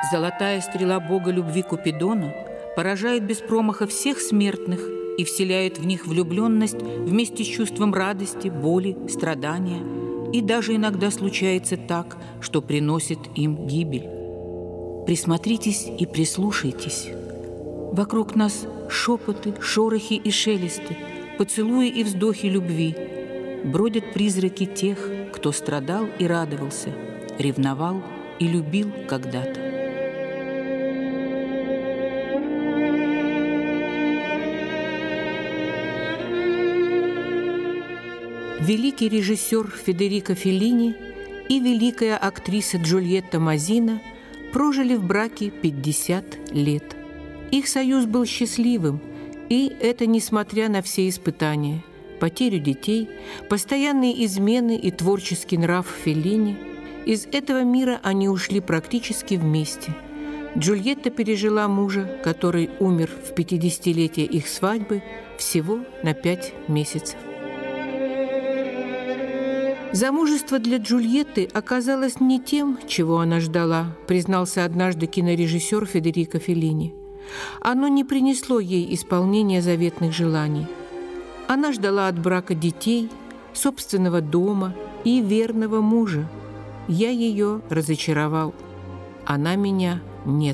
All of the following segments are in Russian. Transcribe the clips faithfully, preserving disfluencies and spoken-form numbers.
Золотая стрела бога любви Купидона поражает без промаха всех смертных и вселяет в них влюбленность вместе с чувством радости, боли, страдания. И даже иногда случается так, что приносит им гибель. Присмотритесь и прислушайтесь. Вокруг нас шепоты, шорохи и шелесты, поцелуи и вздохи любви. Бродят призраки тех, кто страдал и радовался, ревновал и любил когда-то. Великий режиссер Федерико Феллини и великая актриса Джульетта Мазина прожили в браке пятьдесят лет. Их союз был счастливым, и это несмотря на все испытания, потерю детей, постоянные измены и творческий нрав Феллини. Из этого мира они ушли практически вместе. Джульетта пережила мужа, который умер в пятидесятилетие их свадьбы всего на пять месяцев. Замужество для Джульетты оказалось не тем, чего она ждала, признался однажды кинорежиссер Федерико Феллини. Оно не принесло ей исполнения заветных желаний. Она ждала от брака детей, собственного дома и верного мужа. Я ее разочаровал. Она меня нет.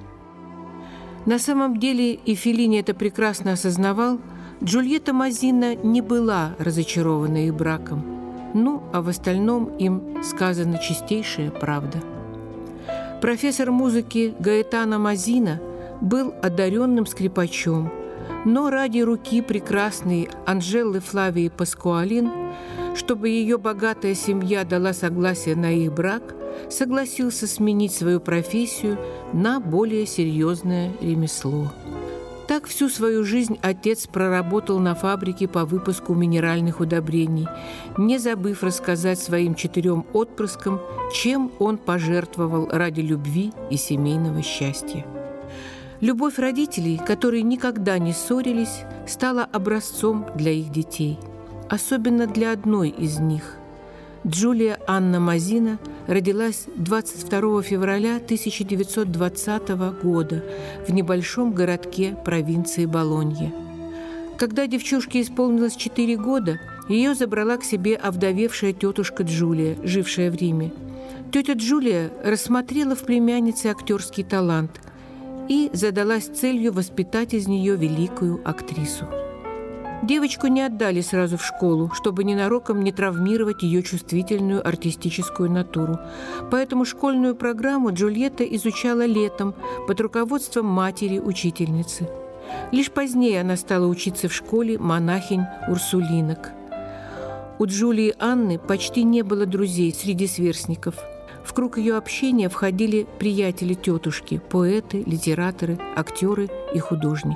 На самом деле, и Феллини это прекрасно осознавал, Джульетта Мазина не была разочарована их браком. Ну, а в остальном им сказана чистейшая правда. Профессор музыки Гаэтано Мазина был одаренным скрипачом, но ради руки прекрасной Анжелы Флавии Паскуалин, чтобы ее богатая семья дала согласие на их брак, согласился сменить свою профессию на более серьезное ремесло. Так всю свою жизнь отец проработал на фабрике по выпуску минеральных удобрений, не забыв рассказать своим четырем отпрыскам, чем он пожертвовал ради любви и семейного счастья. Любовь родителей, которые никогда не ссорились, стала образцом для их детей. Особенно для одной из них. Джулия Анна Мазина родилась двадцать второго февраля тысяча девятьсот двадцатого года в небольшом городке провинции Болонья. Когда девчушке исполнилось четыре года, ее забрала к себе овдовевшая тетушка Джулия, жившая в Риме. Тетя Джулия рассмотрела в племяннице актерский талант и задалась целью воспитать из нее великую актрису. Девочку не отдали сразу в школу, чтобы ненароком не травмировать ее чувствительную артистическую натуру. Поэтому школьную программу Джульетта изучала летом под руководством матери-учительницы. Лишь позднее она стала учиться в школе монахинь-урсулинок. У Джулии Анны почти не было друзей среди сверстников. В круг ее общения входили приятели тетушки, поэты, литераторы, актеры и художники.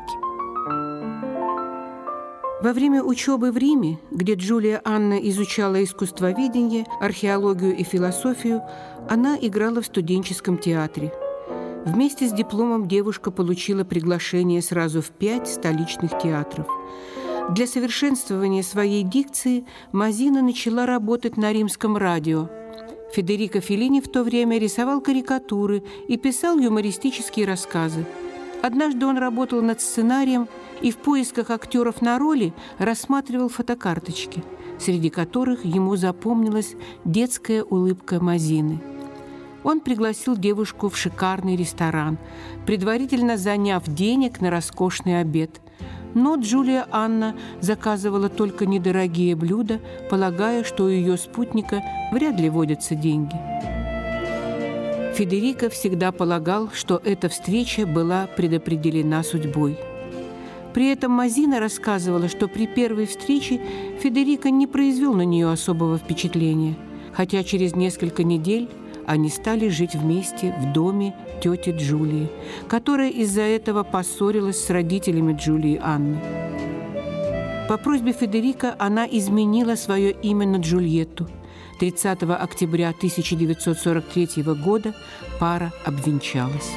Во время учебы в Риме, где Джулия Анна изучала искусствоведение, археологию и философию, она играла в студенческом театре. Вместе с дипломом девушка получила приглашение сразу в пять столичных театров. Для совершенствования своей дикции Мазина начала работать на римском радио. Федерико Феллини в то время рисовал карикатуры и писал юмористические рассказы. Однажды он работал над сценарием и в поисках актеров на роли рассматривал фотокарточки, среди которых ему запомнилась детская улыбка Мазины. Он пригласил девушку в шикарный ресторан, предварительно заняв денег на роскошный обед. Но Джулия Анна заказывала только недорогие блюда, полагая, что у ее спутника вряд ли водятся деньги. Федерико всегда полагал, что эта встреча была предопределена судьбой. При этом Мазина рассказывала, что при первой встрече Федерико не произвел на нее особого впечатления, хотя через несколько недель они стали жить вместе в доме тети Джулии, которая из-за этого поссорилась с родителями Джулии Анны. По просьбе Федерико она изменила свое имя на Джульетту. тридцатого октября тысяча девятьсот сорок третьего года пара обвенчалась.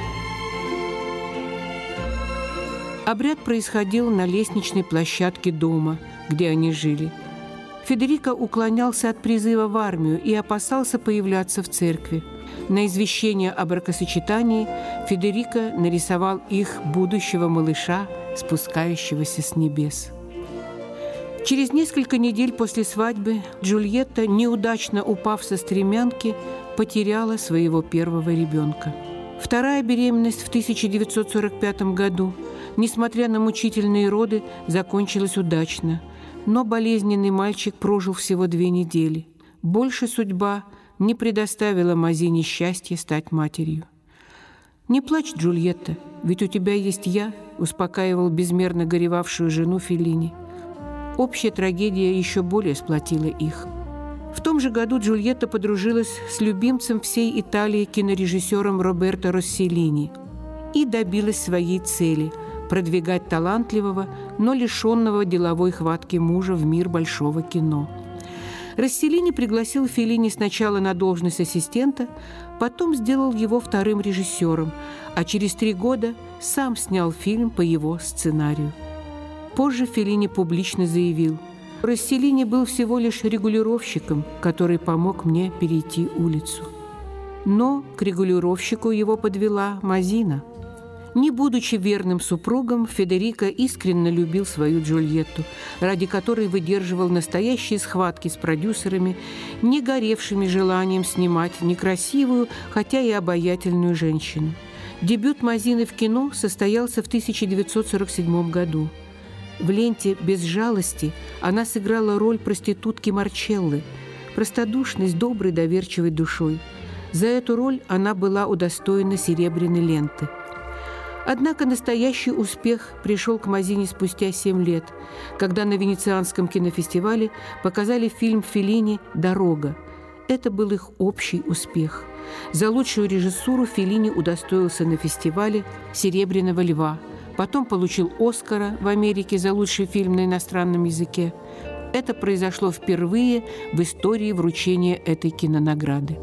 Обряд происходил на лестничной площадке дома, где они жили. Федерико уклонялся от призыва в армию и опасался появляться в церкви. на извещение о бракосочетании Федерико нарисовал их будущего малыша, спускающегося с небес. Через несколько недель после свадьбы Джульетта, неудачно упав со стремянки, потеряла своего первого ребенка. Вторая беременность в тысяча девятьсот сорок пятом году, несмотря на мучительные роды, закончилась удачно, но болезненный мальчик прожил всего две недели. Больше судьба не предоставила Мазине счастья стать матерью. «Не плачь, Джульетта, ведь у тебя есть я», – успокаивал безмерно горевавшую жену Феллини. Общая трагедия еще более сплотила их. В том же году Джульетта подружилась с любимцем всей Италии кинорежиссером Роберто Росселлини и добилась своей цели – продвигать талантливого, но лишенного деловой хватки мужа в мир большого кино. Росселлини пригласил Феллини сначала на должность ассистента, потом сделал его вторым режиссером, а через три года сам снял фильм по его сценарию. Позже Феллини публично заявил: «Росселлини был всего лишь регулировщиком, который помог мне перейти улицу». Но к регулировщику его подвела Мазина. Не будучи верным супругом, Федерико искренне любил свою Джульетту, ради которой выдерживал настоящие схватки с продюсерами, не горевшими желанием снимать некрасивую, хотя и обаятельную женщину. Дебют Мазины в кино состоялся в тысяча девятьсот сорок седьмом году. В ленте «Без жалости» она сыграла роль проститутки Марчеллы, простодушной, с доброй, доверчивой душой. За эту роль она была удостоена серебряной ленты. Однако настоящий успех пришел к Мазине спустя семь лет, когда на Венецианском кинофестивале показали фильм Феллини «Дорога». Это был их общий успех. За лучшую режиссуру Феллини удостоился на фестивале «Серебряного льва», потом получил «Оскара» в Америке за лучший фильм на иностранном языке. Это произошло впервые в истории вручения этой кинонаграды.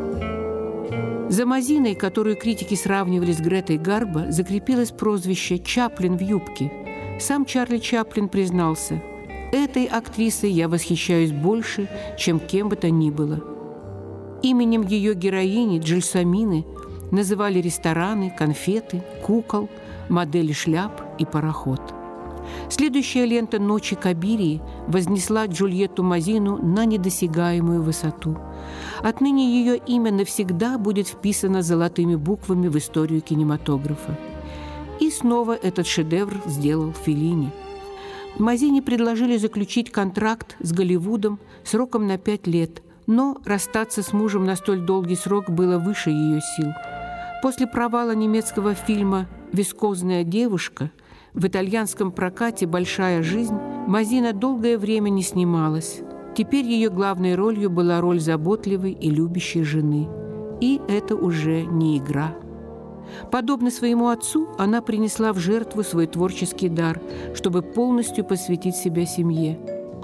За Мазиной, которую критики сравнивали с Гретой Гарбо, закрепилось прозвище «Чаплин в юбке». Сам Чарли Чаплин признался: «Этой актрисой я восхищаюсь больше, чем кем бы то ни было». Именем ее героини Джельсомины называли рестораны, конфеты, кукол, модели шляп и пароход. Следующая лента «Ночи Кабирии» вознесла Джульетту Мазину на недосягаемую высоту. Отныне ее имя навсегда будет вписано золотыми буквами в историю кинематографа. И снова этот шедевр сделал Феллини. Мазине предложили заключить контракт с Голливудом сроком на пять лет, но расстаться с мужем на столь долгий срок было выше ее сил. После провала немецкого фильма «Вискозная девушка» в итальянском прокате «Большая жизнь» Мазина долгое время не снималась. Теперь ее главной ролью была роль заботливой и любящей жены. И это уже не игра. Подобно своему отцу, она принесла в жертву свой творческий дар, чтобы полностью посвятить себя семье.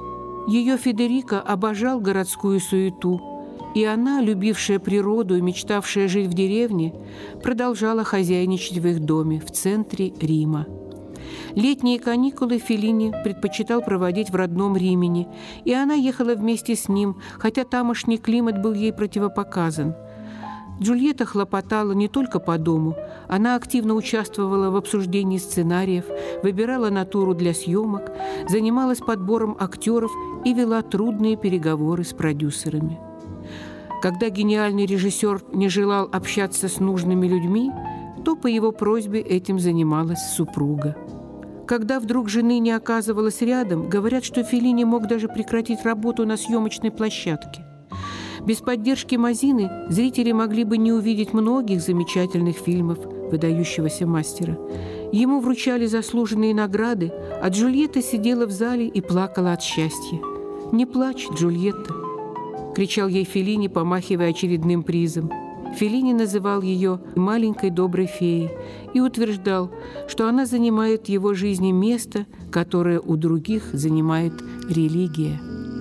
Ее Федерико обожал городскую суету, и она, любившая природу и мечтавшая жить в деревне, продолжала хозяйничать в их доме в центре Рима. Летние каникулы Феллини предпочитал проводить в родном Римени, и она ехала вместе с ним, хотя тамошний климат был ей противопоказан. Джульетта хлопотала не только по дому, она активно участвовала в обсуждении сценариев, выбирала натуру для съемок, занималась подбором актеров и вела трудные переговоры с продюсерами. Когда гениальный режиссер не желал общаться с нужными людьми, то по его просьбе этим занималась супруга. Когда вдруг жены не оказывалась рядом, говорят, что Феллини мог даже прекратить работу на съемочной площадке. Без поддержки Мазины зрители могли бы не увидеть многих замечательных фильмов выдающегося мастера. Ему вручали заслуженные награды, а Джульетта сидела в зале и плакала от счастья. «Не плачь, Джульетта!» – кричал ей Феллини, помахивая очередным призом. Феллини называл ее «маленькой доброй феей» и утверждал, что она занимает в его жизни место, которое у других занимает религия.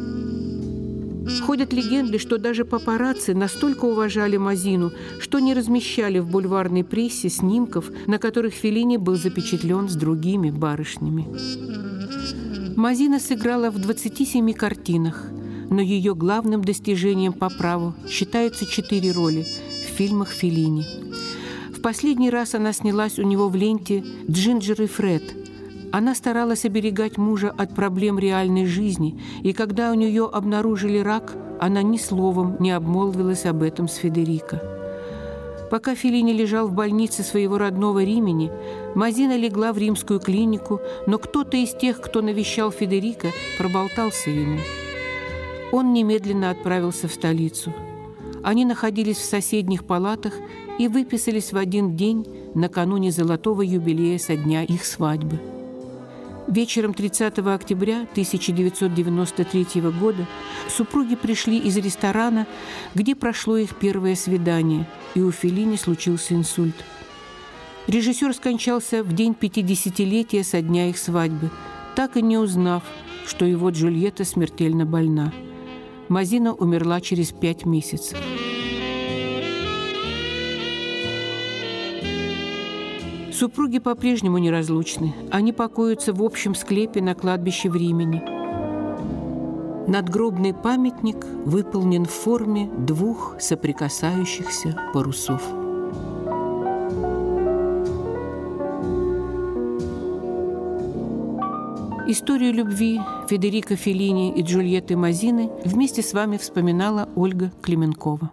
Ходят легенды, что даже папарацци настолько уважали Мазину, что не размещали в бульварной прессе снимков, на которых Феллини был запечатлен с другими барышнями. Мазина сыграла в двадцати семи картинах, но ее главным достижением по праву считаются четыре роли в фильмах Феллини. В последний раз она снялась у него в ленте «Джинджер и Фред». Она старалась оберегать мужа от проблем реальной жизни, и когда у нее обнаружили рак, она ни словом не обмолвилась об этом с Федерико. Пока Феллини лежал в больнице своего родного Римени, Мазина легла в римскую клинику, но кто-то из тех, кто навещал Федерико, проболтался ему. Он немедленно отправился в столицу. Они находились в соседних палатах и выписались в один день накануне золотого юбилея со дня их свадьбы. Вечером тридцатого октября тысяча девятьсот девяносто третьего года супруги пришли из ресторана, где прошло их первое свидание, и у Феллини случился инсульт. Режиссер скончался в день пятидесятилетия со дня их свадьбы, так и не узнав, что его Джульетта смертельно больна. Мазина умерла через пять месяцев. Супруги по-прежнему неразлучны. Они покоятся в общем склепе на кладбище в Римени. Надгробный памятник выполнен в форме двух соприкасающихся парусов. Историю любви Федерико Феллини и Джульетты Мазины вместе с вами вспоминала Ольга Клименкова.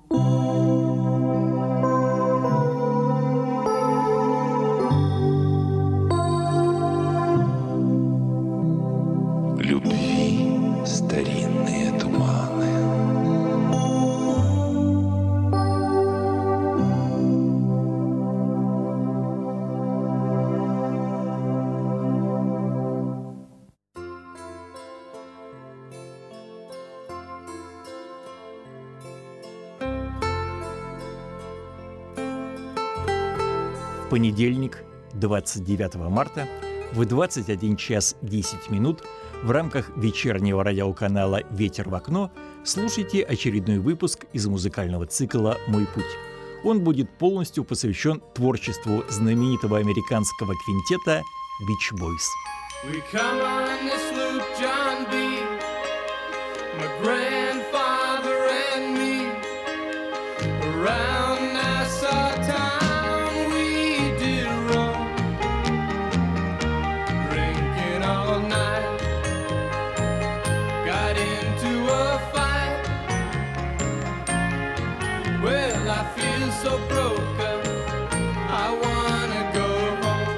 Понедельник, двадцать девятого марта, в двадцать один час десять минут в рамках вечернего радиоканала «Ветер в окно» слушайте очередной выпуск из музыкального цикла «Мой путь». Он будет полностью посвящен творчеству знаменитого американского квинтета «Beach Boys». So broken, I wanna go home.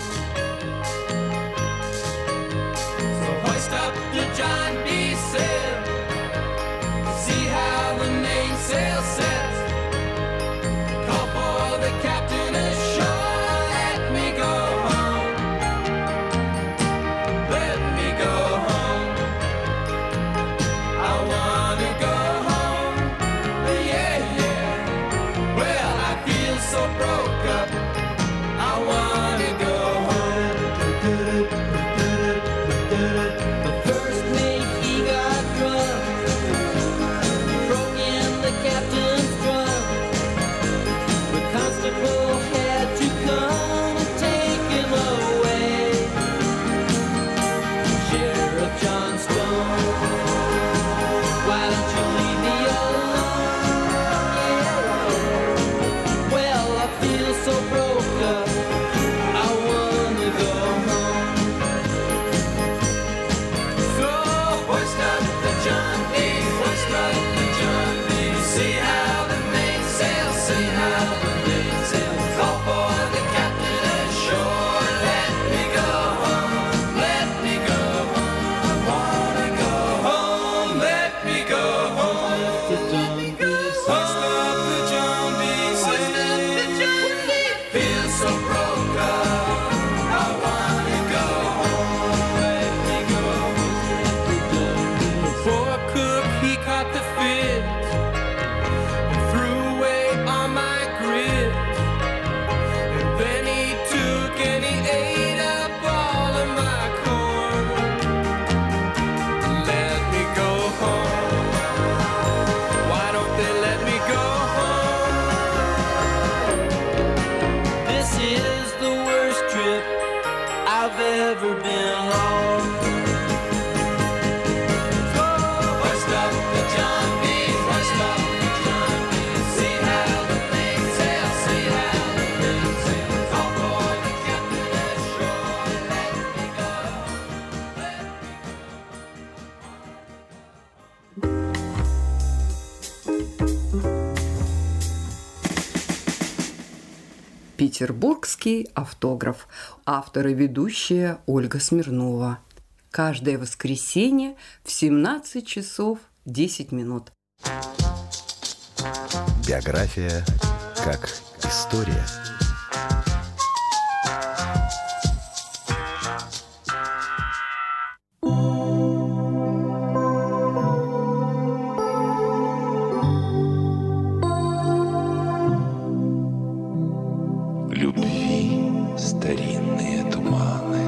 So hoist up the John B. sail, see how the mainsail sets. Call for the captain ashore, let me go home. Let me go home. I wanna go home. Yeah, yeah. Well, I feel so broke up, I wanna go home. The first mate, he got drunk, broke in the captain's drum. The constable had to come and take him away. Sheriff John Stone, why don't you leave me alone? Yeah. Well, I feel so broke up, I wanna go home. So hoist up the John B, hoist up the John B. See how the mainsail, see how the mainsail. Call for the captain ashore, let me go home, let me go home. I wanna go home, let me go home. Hoist up the John B, hoist up the John B. Петербургский автограф. Автор и ведущая Ольга Смирнова. Каждое воскресенье в семнадцать часов десять минут. Биография как история. Любви старинные туманы.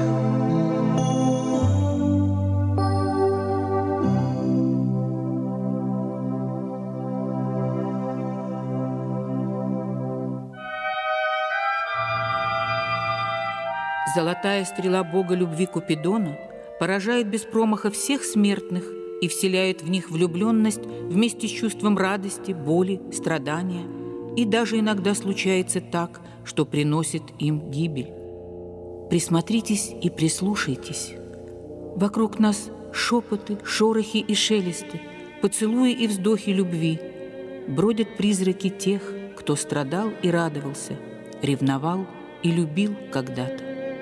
Золотая стрела бога любви Купидона поражает без промаха всех смертных и вселяет в них влюбленность вместе с чувством радости, боли, страдания. И даже иногда случается так, что приносит им гибель. Присмотритесь и прислушайтесь. Вокруг нас шепоты, шорохи и шелесты, поцелуи и вздохи любви. Бродят призраки тех, кто страдал и радовался, ревновал и любил когда-то.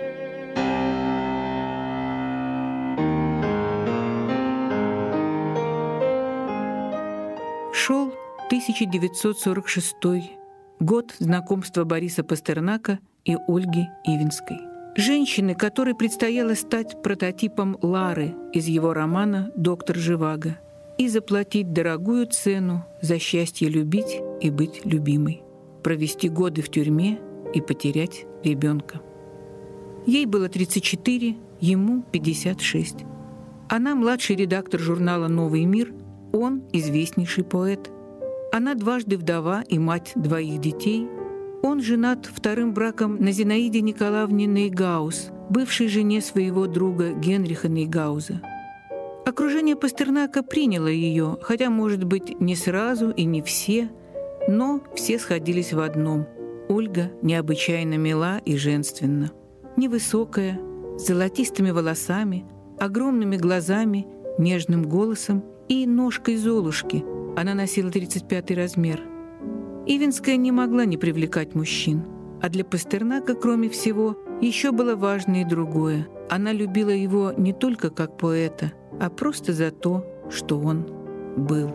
Шел тысяча девятьсот сорок шестой год знакомства Бориса Пастернака и Ольги Ивинской. Женщины, которой предстояло стать прототипом Лары из его романа «Доктор Живаго» и заплатить дорогую цену за счастье любить и быть любимой, провести годы в тюрьме и потерять ребенка. Ей было тридцать четыре, ему пятьдесят шесть. Она младший редактор журнала «Новый мир», он известнейший поэт. Она дважды вдова и мать двоих детей. Он женат вторым браком на Зинаиде Николаевне Нейгаус, бывшей жене своего друга Генриха Нейгауза. Окружение Пастернака приняло ее, хотя, может быть, не сразу и не все, но все сходились в одном. Ольга необычайно мила и женственна. Невысокая, с золотистыми волосами, огромными глазами, нежным голосом и ножкой Золушки. Она носила тридцать пятый размер. Ивинская не могла не привлекать мужчин. А для Пастернака, кроме всего, еще было важно и другое. Она любила его не только как поэта, а просто за то, что он был.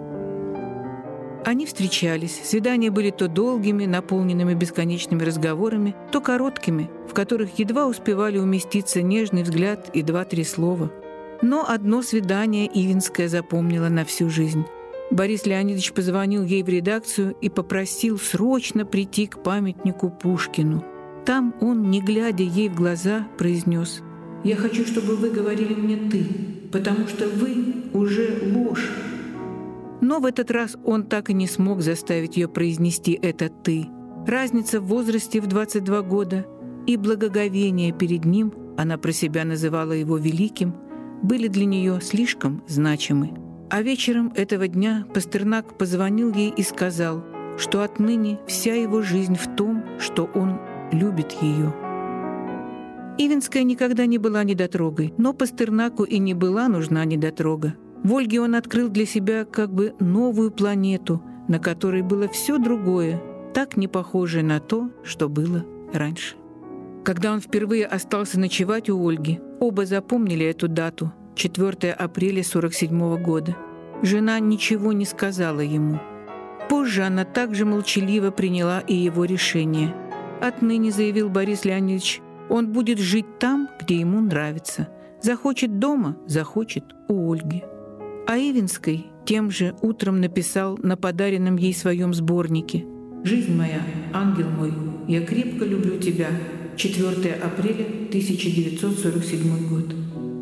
Они встречались. Свидания были то долгими, наполненными бесконечными разговорами, то короткими, в которых едва успевали уместиться нежный взгляд и два-три слова. Но одно свидание Ивинская запомнила на всю жизнь. Борис Леонидович позвонил ей в редакцию и попросил срочно прийти к памятнику Пушкину. Там он, не глядя ей в глаза, произнес: «Я хочу, чтобы вы говорили мне «ты», потому что вы уже ложь». Но в этот раз он так и не смог заставить ее произнести это «ты». Разница в возрасте в двадцать два года и благоговение перед ним, она про себя называла его великим, были для нее слишком значимы. А вечером этого дня Пастернак позвонил ей и сказал, что отныне вся его жизнь в том, что он любит ее. Ивинская никогда не была недотрогой, но Пастернаку и не была нужна недотрога. В Ольге он открыл для себя как бы новую планету, на которой было все другое, так не похожее на то, что было раньше. Когда он впервые остался ночевать у Ольги, оба запомнили эту дату – четвёртое апреля сорок седьмого года. Жена ничего не сказала ему. Позже она также молчаливо приняла и его решение. Отныне, заявил Борис Леонидович, он будет жить там, где ему нравится. Захочет дома, захочет у Ольги. А Ивинской тем же утром написал на подаренном ей своем сборнике: «Жизнь моя, ангел мой, я крепко люблю тебя. четвёртое апреля тысяча девятьсот сорок седьмой год».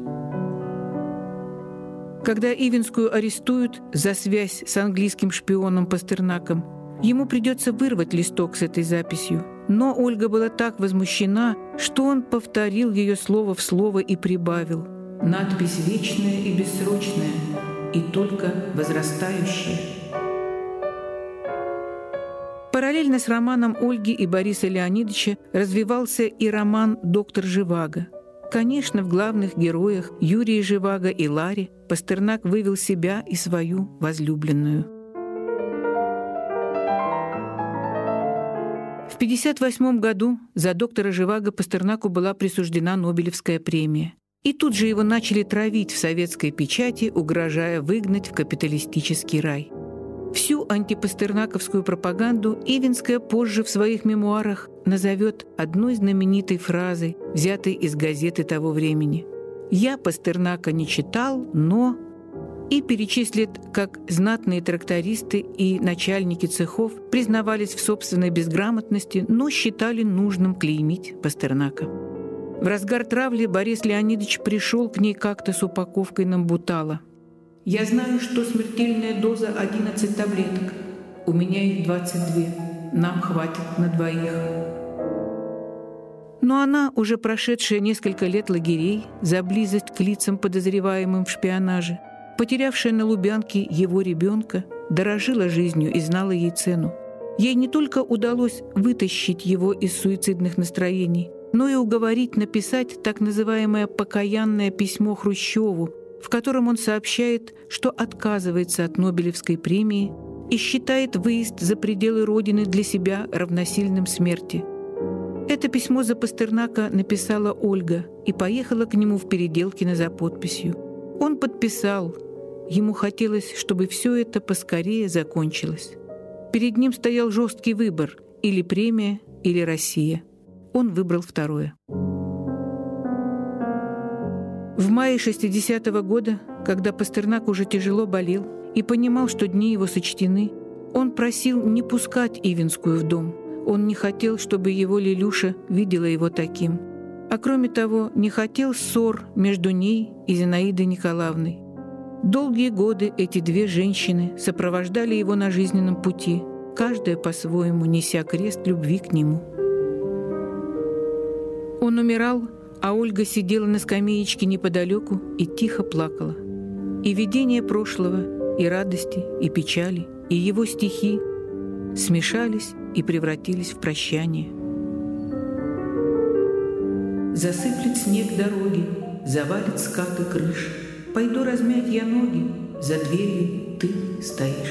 Когда Ивинскую арестуют за связь с английским шпионом Пастернаком, ему придется вырвать листок с этой записью. Но Ольга была так возмущена, что он повторил ее слово в слово и прибавил: «Надпись вечная и бессрочная, и только возрастающая». Параллельно с романом Ольги и Бориса Леонидовича развивался и роман «Доктор Живаго». Конечно, в главных героях Юрии Живаго и Ларе Пастернак вывел себя и свою возлюбленную. В В пятьдесят восьмом году за доктора Живаго Пастернаку была присуждена Нобелевская премия. И тут же его начали травить в советской печати, угрожая выгнать в капиталистический рай. Всю антипастернаковскую пропаганду Ивинская позже в своих мемуарах назовет одной знаменитой фразой, взятой из газеты того времени. «Я Пастернака не читал, но…» и перечислит, как знатные трактористы и начальники цехов признавались в собственной безграмотности, но считали нужным клеймить Пастернака. В разгар травли Борис Леонидович пришел к ней как-то с упаковкой намбутала. «Я знаю, что смертельная доза одиннадцать таблеток. У меня их двадцать две. Нам хватит на двоих». Но она, уже прошедшая несколько лет лагерей за близость к лицам, подозреваемым в шпионаже, потерявшая на Лубянке его ребенка, дорожила жизнью и знала ей цену. Ей не только удалось вытащить его из суицидных настроений, но и уговорить написать так называемое «покаянное письмо Хрущеву», в котором он сообщает, что отказывается от Нобелевской премии и считает выезд за пределы Родины для себя равносильным смерти. Это письмо за Пастернака написала Ольга и поехала к нему в Переделкино за подписью. Он подписал. Ему хотелось, чтобы все это поскорее закончилось. Перед ним стоял жесткий выбор – или премия, или Россия. Он выбрал второе. В мае шестидесятого года, когда Пастернак уже тяжело болел и понимал, что дни его сочтены, он просил не пускать Ивинскую в дом. Он не хотел, чтобы его Лилюша видела его таким. А кроме того, не хотел ссор между ней и Зинаидой Николаевной. Долгие годы эти две женщины сопровождали его на жизненном пути, каждая по-своему неся крест любви к нему. Он умирал, а Ольга сидела на скамеечке неподалеку и тихо плакала. И видения прошлого, и радости, и печали, и его стихи смешались и превратились в прощание. Засыплет снег дороги, завалит скаты крыш. Пойду размять я ноги, за дверью ты стоишь.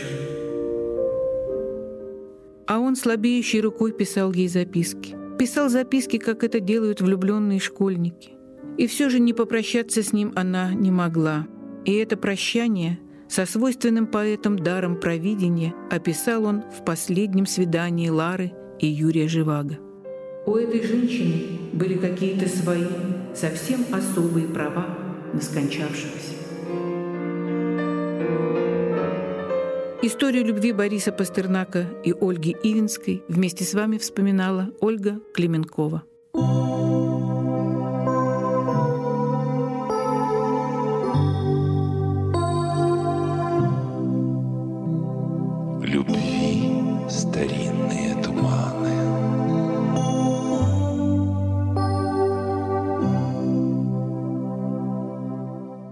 А он слабеющей рукой писал ей записки. Писал записки, как это делают влюбленные школьники. И все же не попрощаться с ним она не могла. И это прощание со свойственным поэтам даром провидения описал он в последнем свидании Лары и Юрия Живаго. У этой женщины были какие-то свои, совсем особые права на скончавшегося. Историю любви Бориса Пастернака и Ольги Ивинской вместе с вами вспоминала Ольга Клименкова.